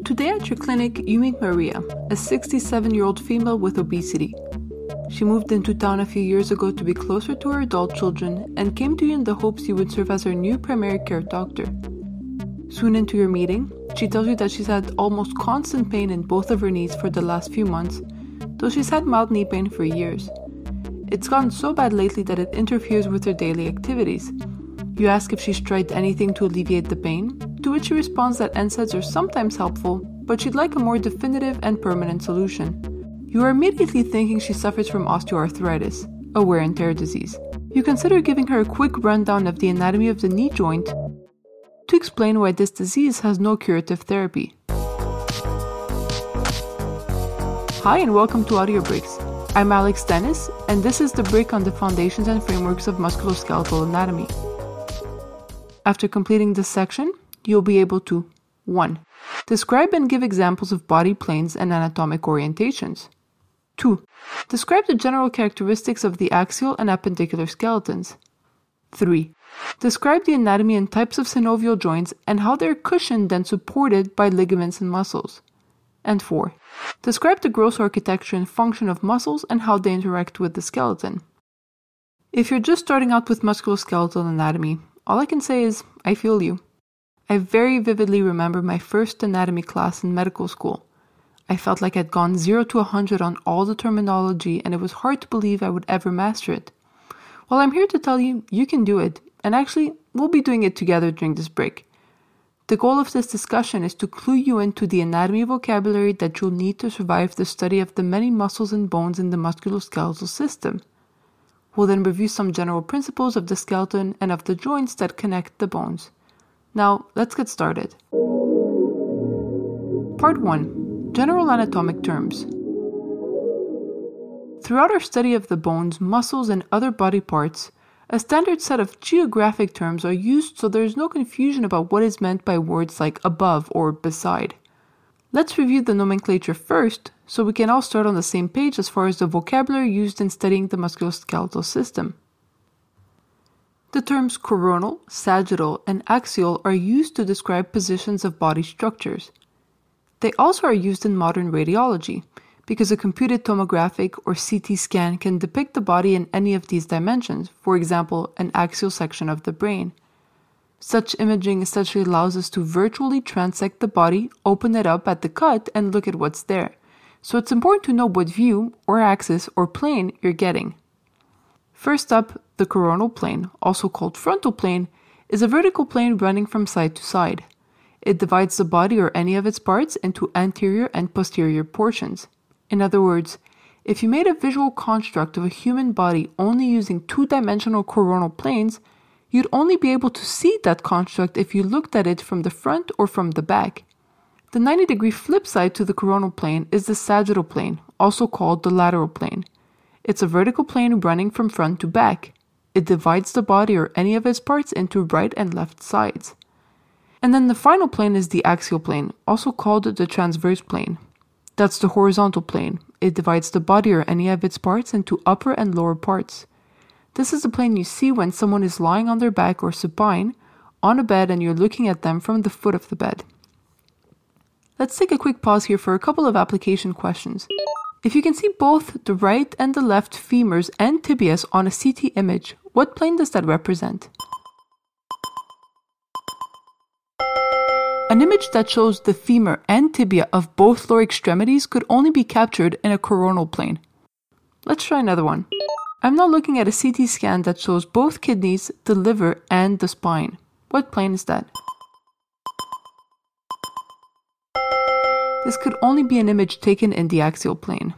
Today at your clinic, you meet Maria, a 67-year-old female with obesity. She moved into town a few years ago to be closer to her adult children and came to you in the hopes you would serve as her new primary care doctor. Soon into your meeting, she tells you that she's had almost constant pain in both of her knees for the last few months, though she's had mild knee pain for years. It's gotten so bad lately that it interferes with her daily activities. You ask if she's tried anything to alleviate the pain, to which she responds that NSAIDs are sometimes helpful, but she'd like a more definitive and permanent solution. You are immediately thinking she suffers from osteoarthritis, a wear and tear disease. You consider giving her a quick rundown of the anatomy of the knee joint to explain why this disease has no curative therapy. Hi and welcome to Audio Breaks. I'm Alex Dennis, and this is the break on the foundations and frameworks of musculoskeletal anatomy. After completing this section, you'll be able to 1. Describe and give examples of body planes and anatomic orientations. 2. Describe the general characteristics of the axial and appendicular skeletons. 3. Describe the anatomy and types of synovial joints and how they are cushioned and supported by ligaments and muscles. And 4. Describe the gross architecture and function of muscles and how they interact with the skeleton. If you're just starting out with musculoskeletal anatomy, all I can say is, I feel you. I very vividly remember my first anatomy class in medical school. I felt like I'd gone 0 to 100 on all the terminology, and it was hard to believe I would ever master it. Well, I'm here to tell you, you can do it, and actually, we'll be doing it together during this break. The goal of this discussion is to clue you into the anatomy vocabulary that you'll need to survive the study of the many muscles and bones in the musculoskeletal system. We'll then review some general principles of the skeleton and of the joints that connect the bones. Now, let's get started. Part 1. General anatomic terms. Throughout our study of the bones, muscles, and other body parts, a standard set of geographic terms are used so there is no confusion about what is meant by words like above or beside. Let's review the nomenclature first, so we can all start on the same page as far as the vocabulary used in studying the musculoskeletal system. The terms coronal, sagittal, and axial are used to describe positions of body structures. They also are used in modern radiology, because a computed tomographic or CT scan can depict the body in any of these dimensions, for example, an axial section of the brain. Such imaging essentially allows us to virtually transect the body, open it up at the cut, and look at what's there. So it's important to know what view, or axis, or plane you're getting. First up, the coronal plane, also called frontal plane, is a vertical plane running from side to side. It divides the body or any of its parts into anterior and posterior portions. In other words, if you made a visual construct of a human body only using two-dimensional coronal planes, you'd only be able to see that construct if you looked at it from the front or from the back. The 90-degree flip side to the coronal plane is the sagittal plane, also called the lateral plane. It's a vertical plane running from front to back. It divides the body or any of its parts into right and left sides. And then the final plane is the axial plane, also called the transverse plane. That's the horizontal plane. It divides the body or any of its parts into upper and lower parts. This is the plane you see when someone is lying on their back or supine on a bed and you're looking at them from the foot of the bed. Let's take a quick pause here for a couple of application questions. If you can see both the right and the left femurs and tibias on a CT image, what plane does that represent? An image that shows the femur and tibia of both lower extremities could only be captured in a coronal plane. Let's try another one. I'm now looking at a CT scan that shows both kidneys, the liver, and the spine. What plane is that? This could only be an image taken in the axial plane.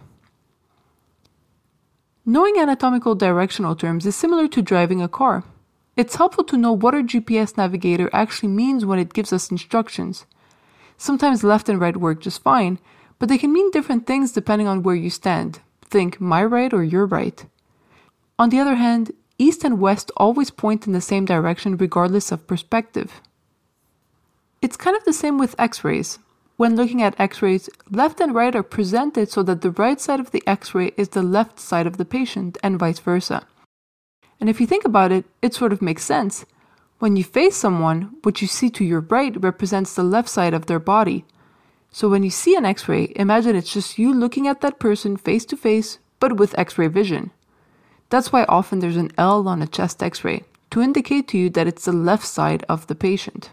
Knowing anatomical directional terms is similar to driving a car. It's helpful to know what our GPS navigator actually means when it gives us instructions. Sometimes left and right work just fine, but they can mean different things depending on where you stand. Think my right or your right. On the other hand, east and west always point in the same direction regardless of perspective. It's kind of the same with X-rays. When looking at X-rays, left and right are presented so that the right side of the X-ray is the left side of the patient and vice versa. And if you think about it, it sort of makes sense. When you face someone, what you see to your right represents the left side of their body. So when you see an X-ray, imagine it's just you looking at that person face to face, but with X-ray vision. That's why often there's an L on a chest X-ray, to indicate to you that it's the left side of the patient.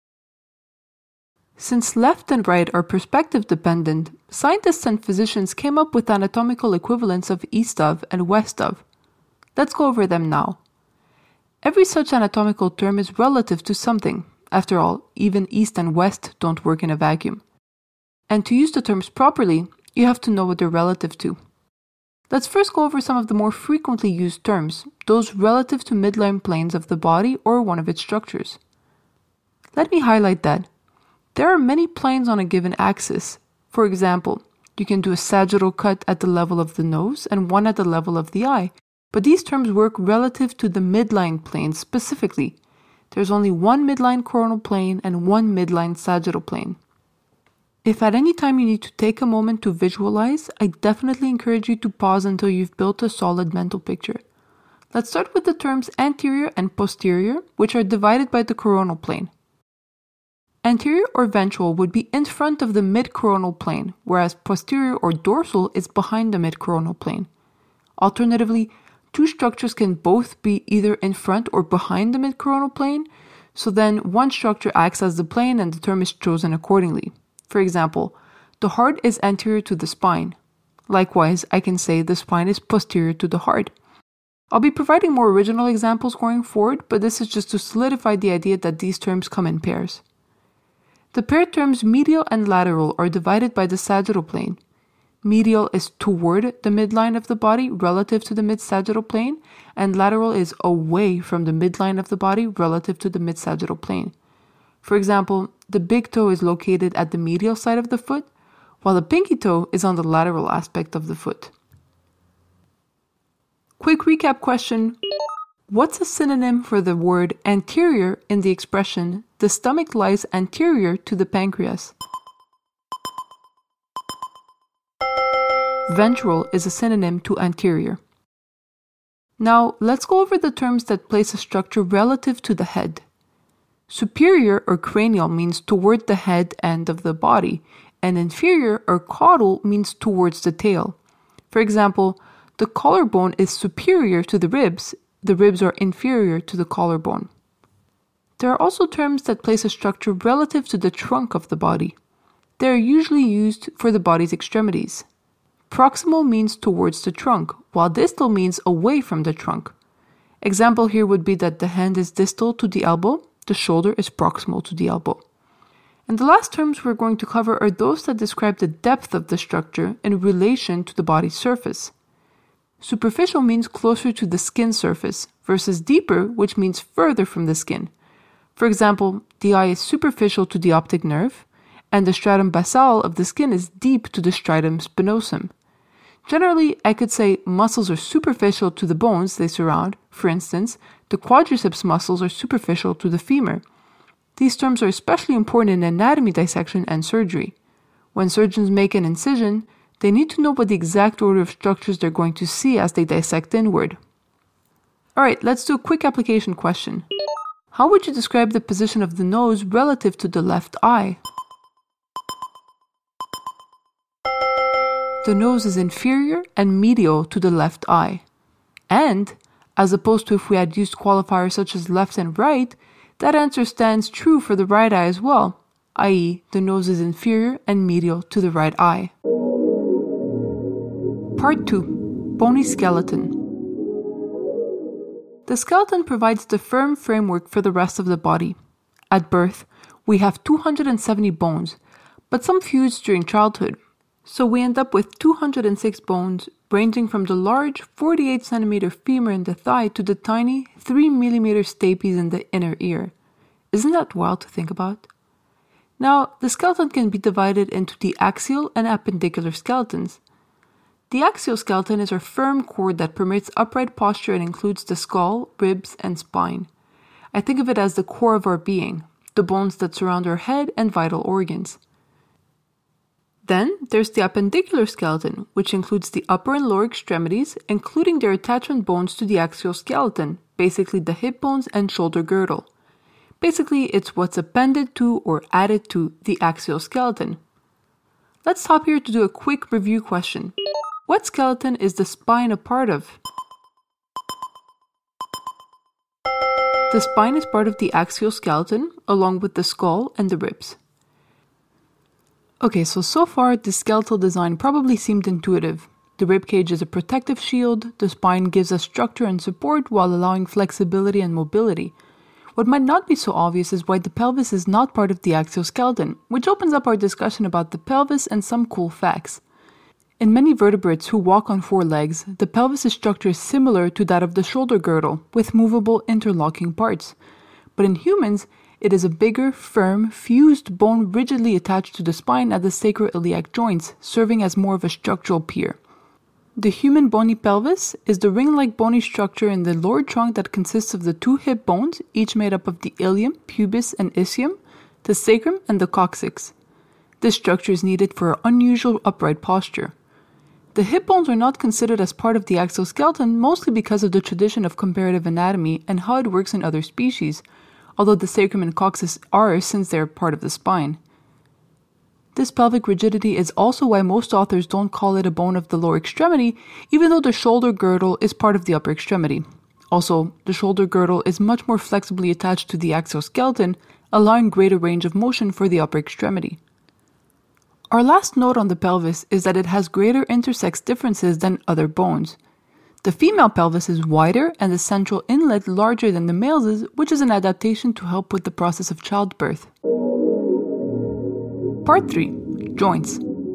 Since left and right are perspective dependent, scientists and physicians came up with anatomical equivalents of east of and west of. Let's go over them now. Every such anatomical term is relative to something. After all, even east and west don't work in a vacuum. And to use the terms properly, you have to know what they're relative to. Let's first go over some of the more frequently used terms, those relative to midline planes of the body or one of its structures. Let me highlight that there are many planes on a given axis. For example, you can do a sagittal cut at the level of the nose and one at the level of the eye, but these terms work relative to the midline plane specifically. There's only one midline coronal plane and one midline sagittal plane. If at any time you need to take a moment to visualize, I definitely encourage you to pause until you've built a solid mental picture. Let's start with the terms anterior and posterior, which are divided by the coronal plane. Anterior or ventral would be in front of the mid-coronal plane, whereas posterior or dorsal is behind the mid-coronal plane. Alternatively, two structures can both be either in front or behind the mid-coronal plane, so then one structure acts as the plane and the term is chosen accordingly. For example, the heart is anterior to the spine. Likewise, I can say the spine is posterior to the heart. I'll be providing more original examples going forward, but this is just to solidify the idea that these terms come in pairs. The paired terms medial and lateral are divided by the sagittal plane. Medial is toward the midline of the body relative to the mid-sagittal plane, and lateral is away from the midline of the body relative to the mid-sagittal plane. For example, the big toe is located at the medial side of the foot, while the pinky toe is on the lateral aspect of the foot. Quick recap question. What's a synonym for the word anterior in the expression, the stomach lies anterior to the pancreas? Ventral is a synonym to anterior. Now, let's go over the terms that place a structure relative to the head. Superior or cranial means toward the head end of the body, and inferior or caudal means towards the tail. For example, the collarbone is superior to the ribs are inferior to the collarbone. There are also terms that place a structure relative to the trunk of the body. They are usually used for the body's extremities. Proximal means towards the trunk, while distal means away from the trunk. Example here would be that the hand is distal to the elbow, the shoulder is proximal to the elbow. And the last terms we're going to cover are those that describe the depth of the structure in relation to the body's surface. Superficial means closer to the skin surface, versus deeper, which means further from the skin. For example, the eye is superficial to the optic nerve, and the stratum basale of the skin is deep to the stratum spinosum. Generally, I could say muscles are superficial to the bones they surround. For instance, the quadriceps muscles are superficial to the femur. These terms are especially important in anatomy dissection and surgery. When surgeons make an incision, they need to know what the exact order of structures they're going to see as they dissect inward. Alright, let's do a quick application question. How would you describe the position of the nose relative to the left eye? The nose is inferior and medial to the left eye. And, as opposed to if we had used qualifiers such as left and right, that answer stands true for the right eye as well, i.e., the nose is inferior and medial to the right eye. Part 2. Bony skeleton. The skeleton provides the firm framework for the rest of the body. At birth, we have 270 bones, but some fuse during childhood. So we end up with 206 bones, ranging from the large 48 cm femur in the thigh to the tiny 3 mm stapes in the inner ear. Isn't that wild to think about? Now, the skeleton can be divided into the axial and appendicular skeletons. The axial skeleton is our firm core that permits upright posture and includes the skull, ribs, and spine. I think of it as the core of our being, the bones that surround our head and vital organs. Then there's the appendicular skeleton, which includes the upper and lower extremities, including their attachment bones to the axial skeleton, basically the hip bones and shoulder girdle. Basically, it's what's appended to or added to the axial skeleton. Let's stop here to do a quick review question. What skeleton is the spine a part of? The spine is part of the axial skeleton, along with the skull and the ribs. Okay, so far the skeletal design probably seemed intuitive. The ribcage is a protective shield, the spine gives us structure and support while allowing flexibility and mobility. What might not be so obvious is why the pelvis is not part of the axial skeleton, which opens up our discussion about the pelvis and some cool facts. In many vertebrates who walk on four legs, the pelvis' structure is similar to that of the shoulder girdle, with movable interlocking parts. But in humans, it is a bigger, firm, fused bone rigidly attached to the spine at the sacroiliac joints, serving as more of a structural pier. The human bony pelvis is the ring-like bony structure in the lower trunk that consists of the two hip bones, each made up of the ilium, pubis, and ischium, the sacrum, and the coccyx. This structure is needed for unusual upright posture. The hip bones are not considered as part of the axial skeleton, mostly because of the tradition of comparative anatomy and how it works in other species, although the sacrum and coccyx are since they are part of the spine. This pelvic rigidity is also why most authors don't call it a bone of the lower extremity, even though the shoulder girdle is part of the upper extremity. Also, the shoulder girdle is much more flexibly attached to the axial skeleton, allowing greater range of motion for the upper extremity. Our last note on the pelvis is that it has greater intersex differences than other bones. The female pelvis is wider and the central inlet larger than the male's, which is an adaptation to help with the process of childbirth. Part 3. Joints.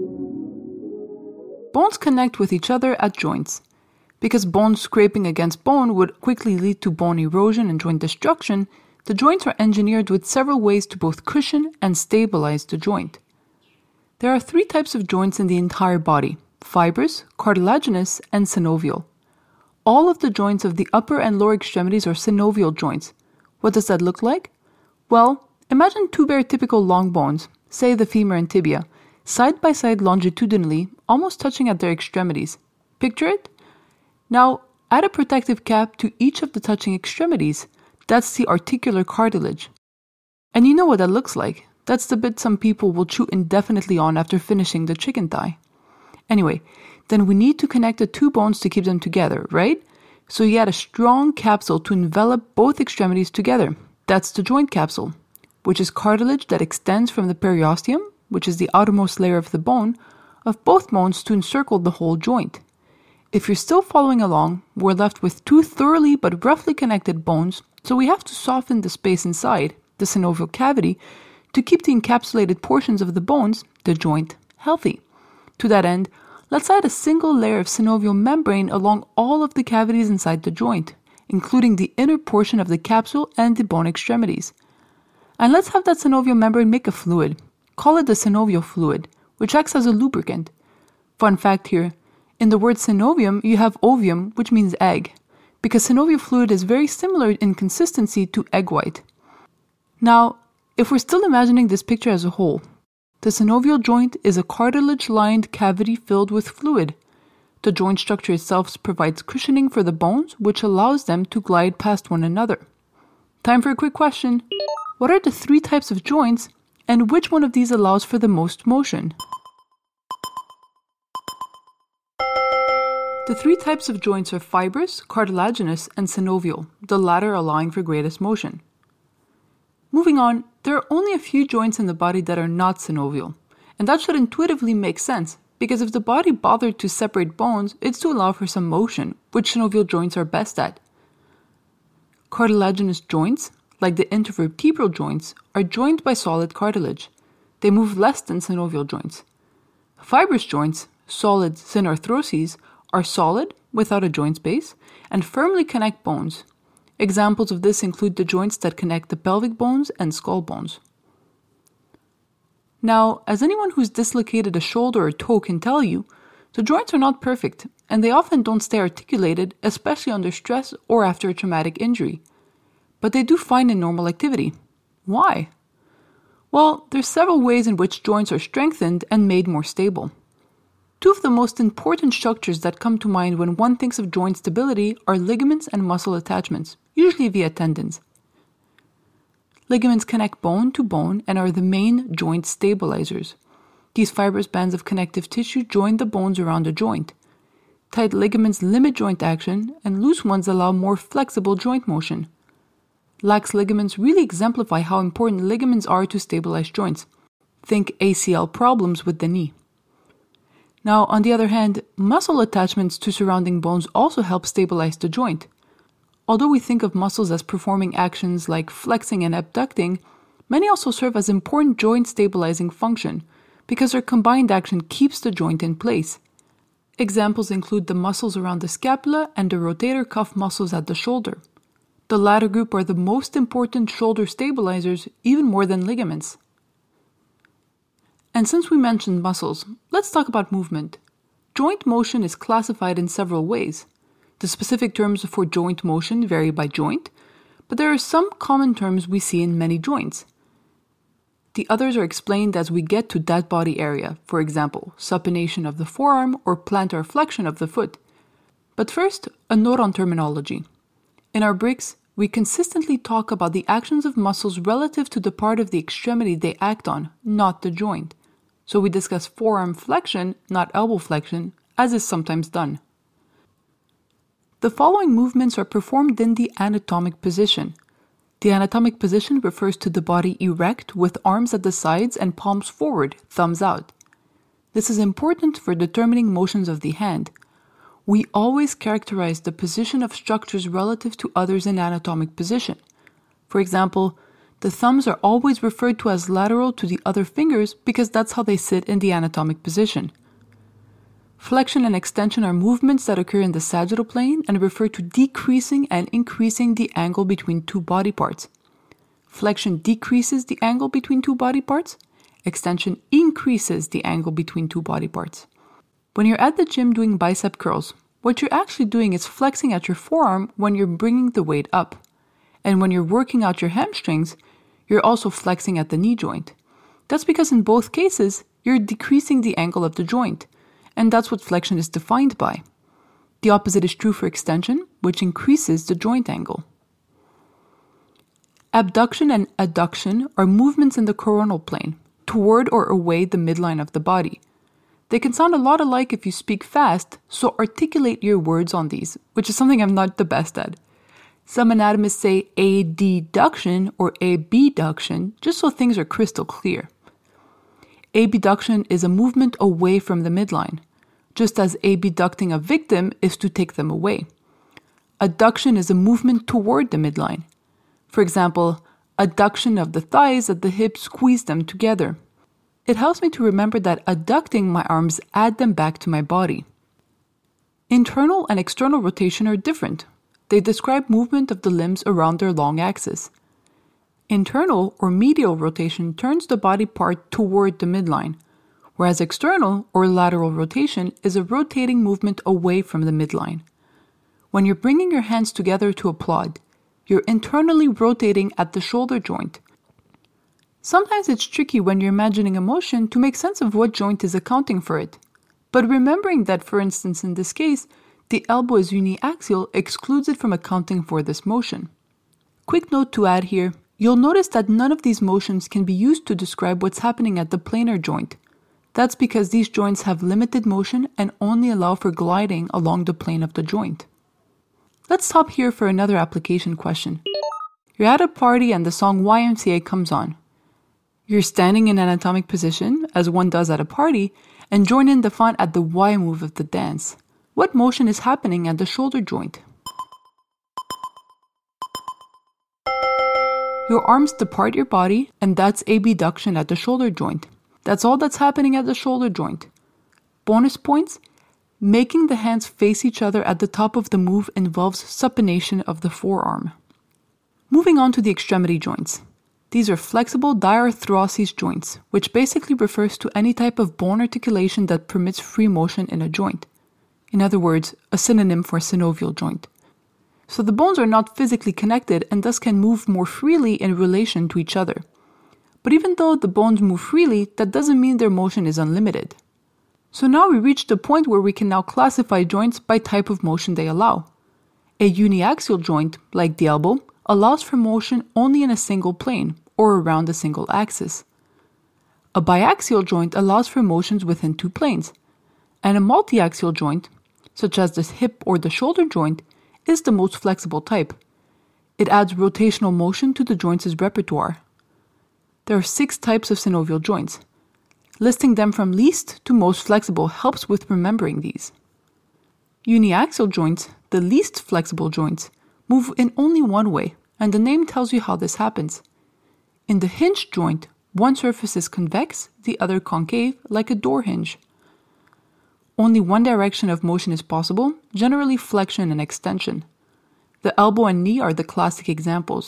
Bones connect with each other at joints. Because bone scraping against bone would quickly lead to bone erosion and joint destruction, the joints are engineered with several ways to both cushion and stabilize the joint. There are three types of joints in the entire body: fibrous, cartilaginous, and synovial. All of the joints of the upper and lower extremities are synovial joints. What does that look like? Well, imagine two bare typical long bones, say the femur and tibia, side by side longitudinally, almost touching at their extremities. Picture it? Now, add a protective cap to each of the touching extremities. That's the articular cartilage. And you know what that looks like. That's the bit some people will chew indefinitely on after finishing the chicken thigh. Anyway, then we need to connect the two bones to keep them together, right? So you add a strong capsule to envelop both extremities together. That's the joint capsule, which is cartilage that extends from the periosteum, which is the outermost layer of the bone, of both bones to encircle the whole joint. If you're still following along, we're left with two thoroughly but roughly connected bones, so we have to soften the space inside, the synovial cavity, to keep the encapsulated portions of the bones, the joint, healthy. To that end, let's add a single layer of synovial membrane along all of the cavities inside the joint, including the inner portion of the capsule and the bone extremities. And let's have that synovial membrane make a fluid. Call it the synovial fluid, which acts as a lubricant. Fun fact here, in the word synovium, you have ovium, which means egg, because synovial fluid is very similar in consistency to egg white. Now, if we're still imagining this picture as a whole, the synovial joint is a cartilage-lined cavity filled with fluid. The joint structure itself provides cushioning for the bones, which allows them to glide past one another. Time for a quick question. What are the three types of joints, and which one of these allows for the most motion? The three types of joints are fibrous, cartilaginous, and synovial, the latter allowing for greatest motion. Moving on, there are only a few joints in the body that are not synovial, and that should intuitively make sense, because if the body bothered to separate bones, it's to allow for some motion, which synovial joints are best at. Cartilaginous joints, like the intervertebral joints, are joined by solid cartilage. They move less than synovial joints. Fibrous joints, solid synarthroses, are solid, without a joint space, and firmly connect bones. Examples of this include the joints that connect the pelvic bones and skull bones. Now, as anyone who's dislocated a shoulder or toe can tell you, the joints are not perfect, and they often don't stay articulated, especially under stress or after a traumatic injury. But they do fine in normal activity. Why? Well, there's several ways in which joints are strengthened and made more stable. Two of the most important structures that come to mind when one thinks of joint stability are ligaments and muscle attachments, usually via tendons. Ligaments connect bone to bone and are the main joint stabilizers. These fibrous bands of connective tissue join the bones around a joint. Tight ligaments limit joint action, and loose ones allow more flexible joint motion. Lax ligaments really exemplify how important ligaments are to stabilize joints. Think ACL problems with the knee. Now, on the other hand, muscle attachments to surrounding bones also help stabilize the joint. Although we think of muscles as performing actions like flexing and abducting, many also serve as important joint stabilizing function because their combined action keeps the joint in place. Examples include the muscles around the scapula and the rotator cuff muscles at the shoulder. The latter group are the most important shoulder stabilizers, even more than ligaments. And since we mentioned muscles, let's talk about movement. Joint motion is classified in several ways. The specific terms for joint motion vary by joint, but there are some common terms we see in many joints. The others are explained as we get to that body area, for example, supination of the forearm or plantar flexion of the foot. But first, a note on terminology. In our bricks, we consistently talk about the actions of muscles relative to the part of the extremity they act on, not the joint. So we discuss forearm flexion, not elbow flexion, as is sometimes done. The following movements are performed in the anatomic position. The anatomic position refers to the body erect with arms at the sides and palms forward, thumbs out. This is important for determining motions of the hand. We always characterize the position of structures relative to others in anatomic position. For example, the thumbs are always referred to as lateral to the other fingers because that's how they sit in the anatomic position. Flexion and extension are movements that occur in the sagittal plane and refer to decreasing and increasing the angle between two body parts. Flexion decreases the angle between two body parts. Extension increases the angle between two body parts. When you're at the gym doing bicep curls, what you're actually doing is flexing at your forearm when you're bringing the weight up. And when you're working out your hamstrings, you're also flexing at the knee joint. That's because in both cases, you're decreasing the angle of the joint, and that's what flexion is defined by. The opposite is true for extension, which increases the joint angle. Abduction and adduction are movements in the coronal plane, toward or away the midline of the body. They can sound a lot alike if you speak fast, so articulate your words on these, which is something I'm not the best at. Some anatomists say adduction or abduction, just so things are crystal clear. Abduction is a movement away from the midline, just as abducting a victim is to take them away. Adduction is a movement toward the midline. For example, adduction of the thighs at the hips squeeze them together. It helps me to remember that adducting my arms add them back to my body. Internal and external rotation are different. They describe movement of the limbs around their long axis. Internal or medial rotation turns the body part toward the midline, whereas external or lateral rotation is a rotating movement away from the midline. When you're bringing your hands together to applaud, you're internally rotating at the shoulder joint. Sometimes it's tricky when you're imagining a motion to make sense of what joint is accounting for it. But remembering that, for instance, in this case, the elbow is uniaxial excludes it from accounting for this motion. Quick note to add here, you'll notice that none of these motions can be used to describe what's happening at the planar joint. That's because these joints have limited motion and only allow for gliding along the plane of the joint. Let's stop here for another application question. You're at a party and the song YMCA comes on. You're standing in anatomic position, as one does at a party, and join in the fun at the Y move of the dance. What motion is happening at the shoulder joint? Your arms depart your body, and that's abduction at the shoulder joint. That's all that's happening at the shoulder joint. Bonus points: making the hands face each other at the top of the move involves supination of the forearm. Moving on to the extremity joints. These are flexible diarthrosis joints, which basically refers to any type of bone articulation that permits free motion in a joint. In other words, a synonym for synovial joint. So the bones are not physically connected and thus can move more freely in relation to each other. But even though the bones move freely, that doesn't mean their motion is unlimited. So now we reach the point where we can now classify joints by type of motion they allow. A uniaxial joint, like the elbow, allows for motion only in a single plane, or around a single axis. A biaxial joint allows for motions within two planes, and a multiaxial joint, such as the hip or the shoulder joint, is the most flexible type. It adds rotational motion to the joints' repertoire. There are 6 types of synovial joints. Listing them from least to most flexible helps with remembering these. Uniaxial joints, the least flexible joints, move in only one way, and the name tells you how this happens. In the hinge joint, one surface is convex, the other concave, like a door hinge. Only one direction of motion is possible, generally flexion and extension. The elbow and knee are the classic examples.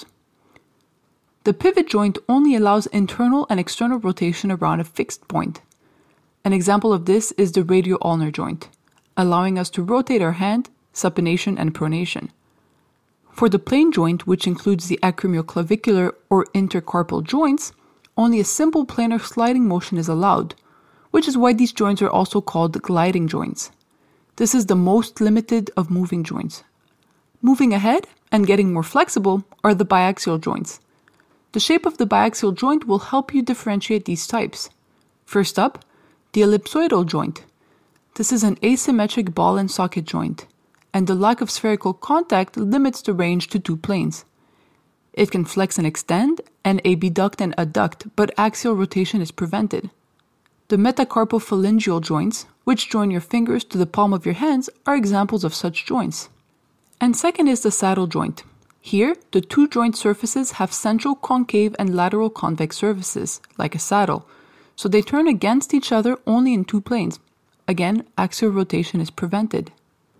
The pivot joint only allows internal and external rotation around a fixed point. An example of this is the radio-ulnar joint, allowing us to rotate our hand, supination and pronation. For the plane joint, which includes the acromioclavicular or intercarpal joints, only a simple planar sliding motion is allowed, which is why these joints are also called gliding joints. This is the most limited of moving joints. Moving ahead and getting more flexible are the biaxial joints. The shape of the biaxial joint will help you differentiate these types. First up, the ellipsoidal joint. This is an asymmetric ball and socket joint, and the lack of spherical contact limits the range to 2 planes. It can flex and extend, and abduct and adduct, but axial rotation is prevented. The metacarpophalangeal joints, which join your fingers to the palm of your hands, are examples of such joints. And second is the saddle joint. Here, the 2 joint surfaces have central concave and lateral convex surfaces, like a saddle, so they turn against each other only in 2 planes. Again, axial rotation is prevented.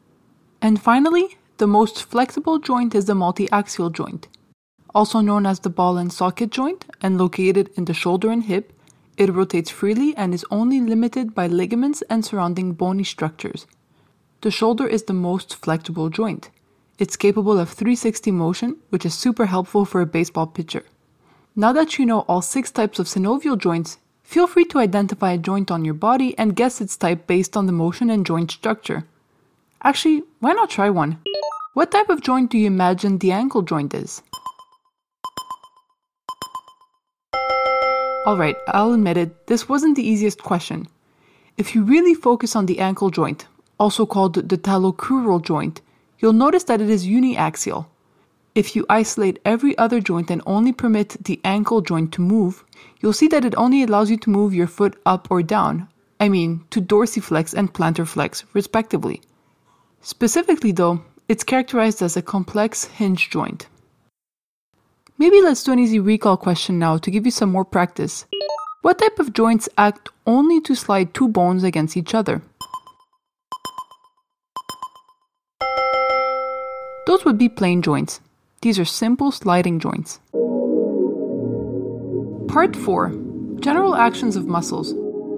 And finally, the most flexible joint is the multiaxial joint. Also known as the ball and socket joint and located in the shoulder and hip, it rotates freely and is only limited by ligaments and surrounding bony structures. The shoulder is the most flexible joint. It's capable of 360 motion, which is super helpful for a baseball pitcher. Now that you know all 6 types of synovial joints, feel free to identify a joint on your body and guess its type based on the motion and joint structure. Actually, why not try one? What type of joint do you imagine the ankle joint is? Alright, I'll admit it, this wasn't the easiest question. If you really focus on the ankle joint, also called the talocrural joint, you'll notice that it is uniaxial. If you isolate every other joint and only permit the ankle joint to move, you'll see that it only allows you to move your foot up or down. To dorsiflex and plantarflex, respectively. Specifically though, it's characterized as a complex hinge joint. Maybe let's do an easy recall question now to give you some more practice. What type of joints act only to slide 2 bones against each other? Those would be plane joints. These are simple sliding joints. Part 4. General actions of muscles.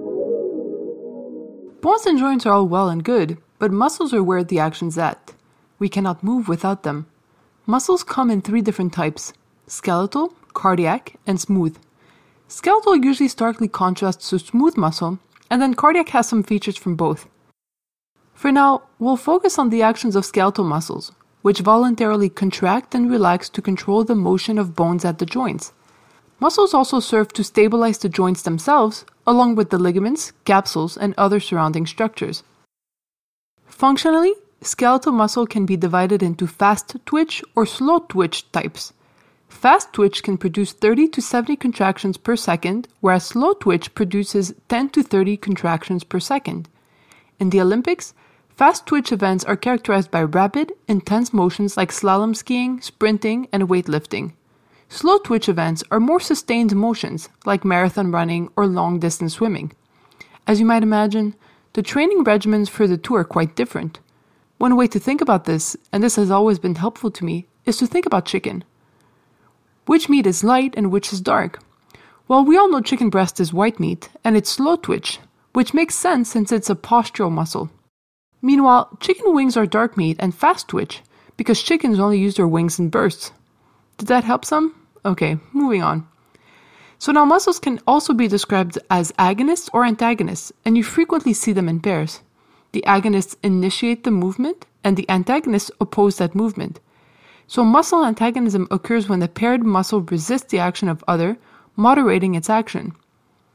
Bones and joints are all well and good, but muscles are where the action's at. We cannot move without them. Muscles come in 3 different types: skeletal, cardiac, and smooth. Skeletal usually starkly contrasts to smooth muscle, and then cardiac has some features from both. For now, we'll focus on the actions of skeletal muscles, which voluntarily contract and relax to control the motion of bones at the joints. Muscles also serve to stabilize the joints themselves, along with the ligaments, capsules, and other surrounding structures. Functionally, skeletal muscle can be divided into fast twitch or slow twitch types. Fast twitch can produce 30 to 70 contractions per second, whereas slow twitch produces 10 to 30 contractions per second. In the Olympics, fast twitch events are characterized by rapid, intense motions like slalom skiing, sprinting, and weightlifting. Slow twitch events are more sustained motions, like marathon running or long-distance swimming. As you might imagine, the training regimens for the two are quite different. One way to think about this, and this has always been helpful to me, is to think about chicken. Which meat is light and which is dark? Well, we all know chicken breast is white meat, and it's slow twitch, which makes sense since it's a postural muscle. Meanwhile, chicken wings are dark meat and fast twitch, because chickens only use their wings in bursts. Did that help some? Okay, moving on. So now muscles can also be described as agonists or antagonists, and you frequently see them in pairs. The agonists initiate the movement, and the antagonists oppose that movement. So muscle antagonism occurs when the paired muscle resists the action of other, moderating its action.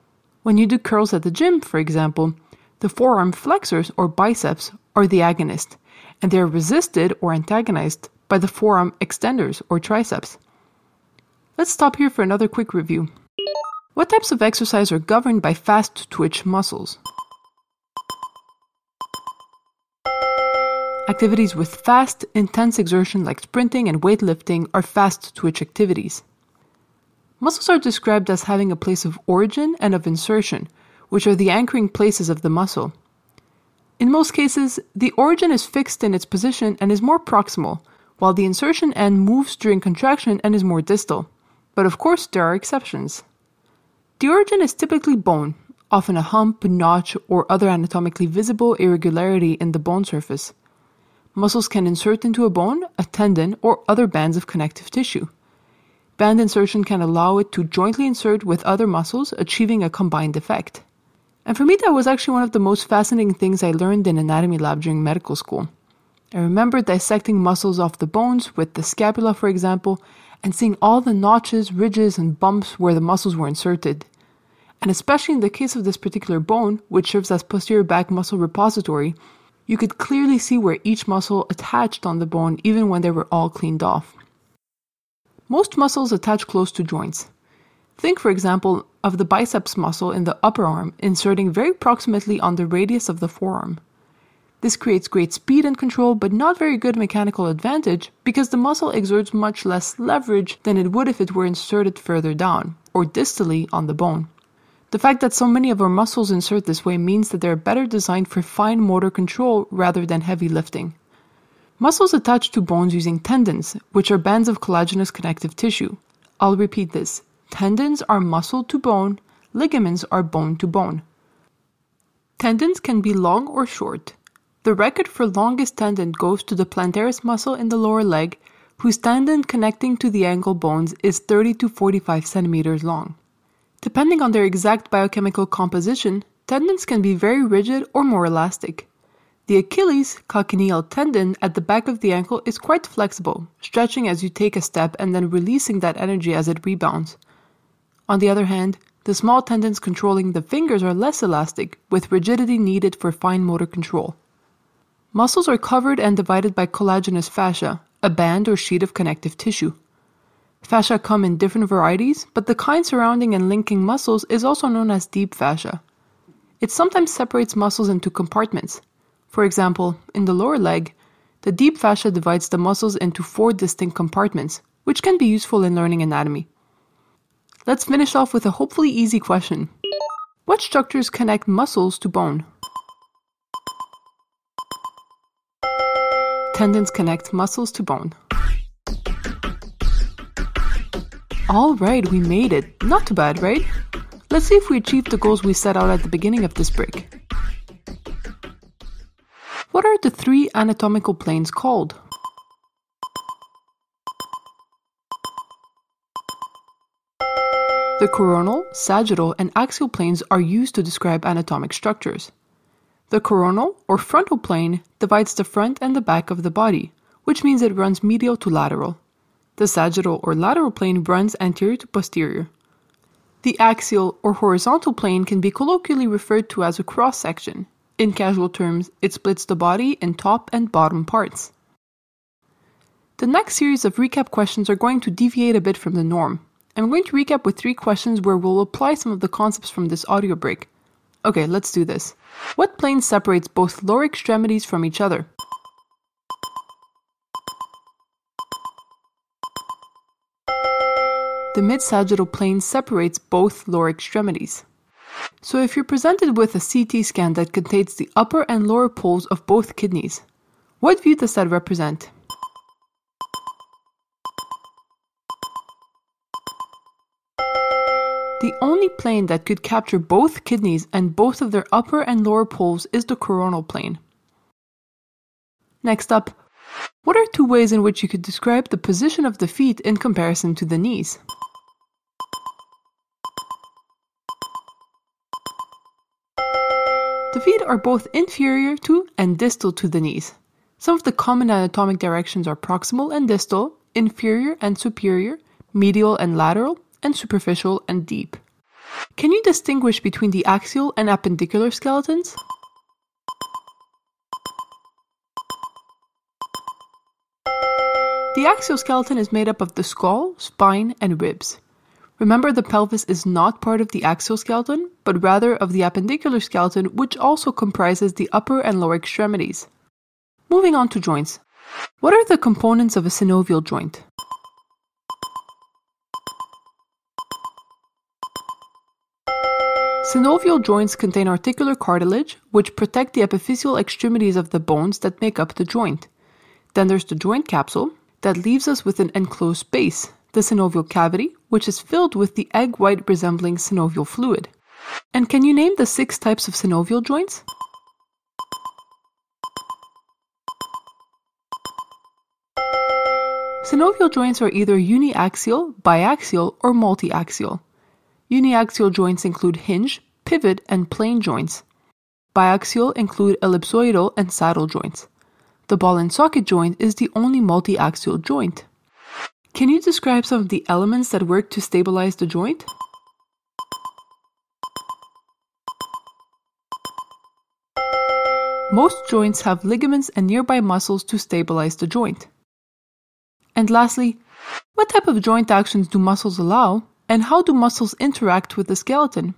When you do curls at the gym, for example, the forearm flexors or biceps are the agonist, and they are resisted or antagonized by the forearm extenders or triceps. Let's stop here for another quick review. What types of exercise are governed by fast twitch muscles? Activities with fast, intense exertion like sprinting and weightlifting are fast twitch activities. Muscles are described as having a place of origin and of insertion, which are the anchoring places of the muscle. In most cases, the origin is fixed in its position and is more proximal, while the insertion end moves during contraction and is more distal. But of course, there are exceptions. The origin is typically bone, often a hump, notch, or other anatomically visible irregularity in the bone surface. Muscles can insert into a bone, a tendon, or other bands of connective tissue. Band insertion can allow it to jointly insert with other muscles, achieving a combined effect. And for me, that was actually one of the most fascinating things I learned in anatomy lab during medical school. I remember dissecting muscles off the bones with the scapula, for example, and seeing all the notches, ridges, and bumps where the muscles were inserted. And especially in the case of this particular bone, which serves as posterior back muscle repository, you could clearly see where each muscle attached on the bone even when they were all cleaned off. Most muscles attach close to joints. Think, for example, of the biceps muscle in the upper arm inserting very proximately on the radius of the forearm. This creates great speed and control, but not very good mechanical advantage because the muscle exerts much less leverage than it would if it were inserted further down, or distally on the bone. The fact that so many of our muscles insert this way means that they're better designed for fine motor control rather than heavy lifting. Muscles attach to bones using tendons, which are bands of collagenous connective tissue. I'll repeat this. Tendons are muscle to bone, ligaments are bone to bone. Tendons can be long or short. The record for longest tendon goes to the plantaris muscle in the lower leg, whose tendon connecting to the ankle bones is 30 to 45 centimeters long. Depending on their exact biochemical composition, tendons can be very rigid or more elastic. The Achilles calcaneal tendon at the back of the ankle is quite flexible, stretching as you take a step and then releasing that energy as it rebounds. On the other hand, the small tendons controlling the fingers are less elastic, with rigidity needed for fine motor control. Muscles are covered and divided by collagenous fascia, a band or sheet of connective tissue. Fascia come in different varieties, but the kind surrounding and linking muscles is also known as deep fascia. It sometimes separates muscles into compartments. For example, in the lower leg, the deep fascia divides the muscles into 4 distinct compartments, which can be useful in learning anatomy. Let's finish off with a hopefully easy question. What structures connect muscles to bone? Tendons connect muscles to bone. Alright, we made it. Not too bad, right? Let's see if we achieved the goals we set out at the beginning of this break. What are the 3 anatomical planes called? The coronal, sagittal, and axial planes are used to describe anatomic structures. The coronal, or frontal plane, divides the front and the back of the body, which means it runs medial to lateral. The sagittal or lateral plane runs anterior to posterior. The axial or horizontal plane can be colloquially referred to as a cross-section. In casual terms, it splits the body in top and bottom parts. The next series of recap questions are going to deviate a bit from the norm. I'm going to recap with 3 questions where we'll apply some of the concepts from this audio break. Okay, let's do this. What plane separates both lower extremities from each other? The mid-sagittal plane separates both lower extremities. So if you're presented with a CT scan that contains the upper and lower poles of both kidneys, what view does that represent? The only plane that could capture both kidneys and both of their upper and lower poles is the coronal plane. Next up, what are 2 ways in which you could describe the position of the feet in comparison to the knees? The feet are both inferior to and distal to the knees. Some of the common anatomic directions are proximal and distal, inferior and superior, medial and lateral, and superficial and deep. Can you distinguish between the axial and appendicular skeletons? The axial skeleton is made up of the skull, spine, and ribs. Remember, the pelvis is not part of the axial skeleton, but rather of the appendicular skeleton, which also comprises the upper and lower extremities. Moving on to joints. What are the components of a synovial joint? Synovial joints contain articular cartilage, which protect the epiphyseal extremities of the bones that make up the joint. Then there's the joint capsule that leaves us with an enclosed space, the synovial cavity, which is filled with the egg white resembling synovial fluid. And can you name the 6 types of synovial joints? Synovial joints are either uniaxial, biaxial, or multiaxial. Uniaxial joints include hinge, pivot, and plane joints. Biaxial include ellipsoidal and saddle joints. The ball and socket joint is the only multiaxial joint. Can you describe some of the elements that work to stabilize the joint? Most joints have ligaments and nearby muscles to stabilize the joint. And lastly, what type of joint actions do muscles allow, and how do muscles interact with the skeleton?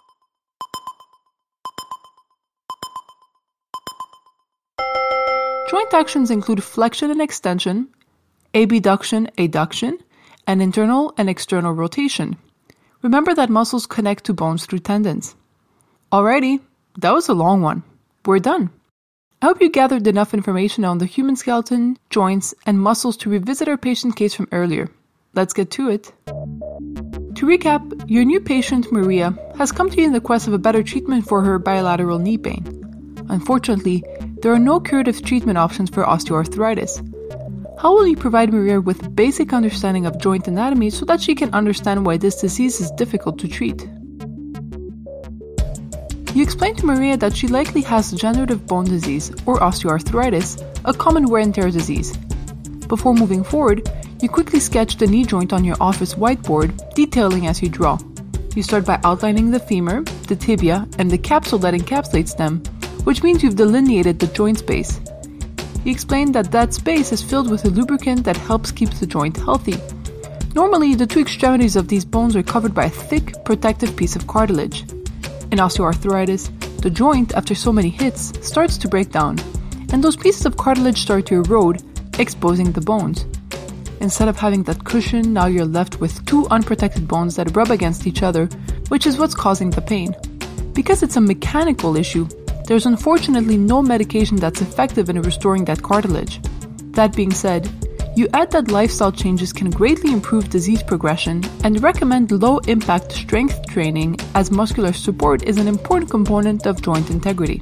Joint actions include flexion and extension, abduction, adduction, and internal and external rotation. Remember that muscles connect to bones through tendons. Alrighty, that was a long one. We're done. I hope you gathered enough information on the human skeleton, joints, and muscles to revisit our patient case from earlier. Let's get to it. To recap, your new patient, Maria, has come to you in the quest of a better treatment for her bilateral knee pain. Unfortunately, there are no curative treatment options for osteoarthritis. How will you provide Maria with basic understanding of joint anatomy so that she can understand why this disease is difficult to treat? You explain to Maria that she likely has degenerative bone disease, or osteoarthritis, a common wear and tear disease. Before moving forward, you quickly sketch the knee joint on your office whiteboard, detailing as you draw. You start by outlining the femur, the tibia, and the capsule that encapsulates them, which means you've delineated the joint space. You explain that that space is filled with a lubricant that helps keep the joint healthy. Normally, the 2 extremities of these bones are covered by a thick, protective piece of cartilage. In osteoarthritis, the joint, after so many hits, starts to break down, and those pieces of cartilage start to erode, exposing the bones. Instead of having that cushion, now you're left with 2 unprotected bones that rub against each other, which is what's causing the pain. Because it's a mechanical issue, there's unfortunately no medication that's effective in restoring that cartilage. That being said, you add that lifestyle changes can greatly improve disease progression and recommend low-impact strength training, as muscular support is an important component of joint integrity.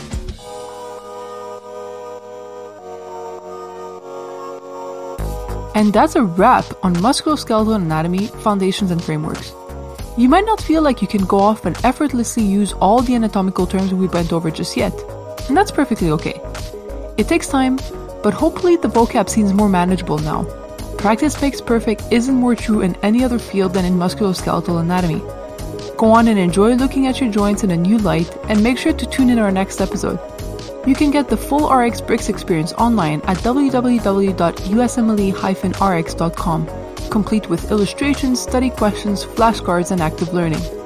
And that's a wrap on musculoskeletal anatomy, foundations, and frameworks. You might not feel like you can go off and effortlessly use all the anatomical terms we went over just yet, and that's perfectly okay. It takes time, but hopefully the vocab seems more manageable now. Practice makes perfect isn't more true in any other field than in musculoskeletal anatomy. Go on and enjoy looking at your joints in a new light, and make sure to tune in our next episode. You can get the full RX Bricks experience online at www.usmle-rx.com, complete with illustrations, study questions, flashcards, and active learning.